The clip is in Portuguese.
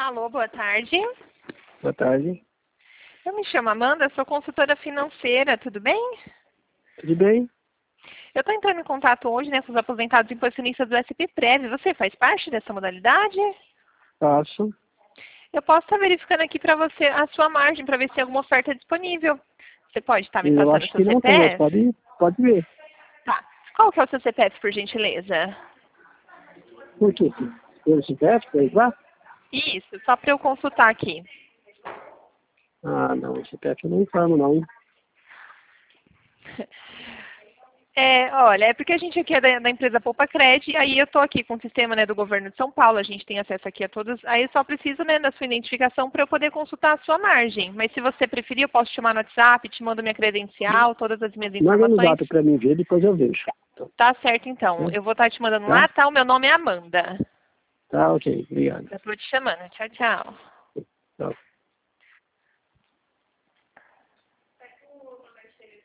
Alô, boa tarde. Boa tarde. Eu me chamo Amanda, sou consultora financeira, tudo bem? Tudo bem? Eu estou entrando em contato hoje, né, com os aposentados impossionistas do SP-Prev. Você faz parte dessa modalidade? Faço. Eu posso estar verificando aqui para você a sua margem, para ver se tem alguma oferta disponível. Você pode estar me Eu passando o acho seu que não tem, mas CPF? pode ver. Tá. Qual que é o seu CPF, por gentileza? Por quê? Pelo CPF, por lá? Isso, só para eu consultar aqui. Ah, não, o CPF eu não informo, não. Olha, é porque a gente aqui é da empresa Poupa Cred, aí eu estou aqui com o sistema, né, do governo de São Paulo, a gente tem acesso aqui a todos, aí eu só preciso, né, da sua identificação para eu poder consultar a sua margem. Mas se você preferir, eu posso te chamar no WhatsApp, te mando minha credencial, todas as minhas Manda no informações. zap para mim ver, depois eu vejo. Tá certo, então. Eu vou estar te mandando lá, Tá? tá? O meu nome é Amanda. Tá, ok. Obrigado. Eu estou te chamando. Tchau, tchau. Tchau.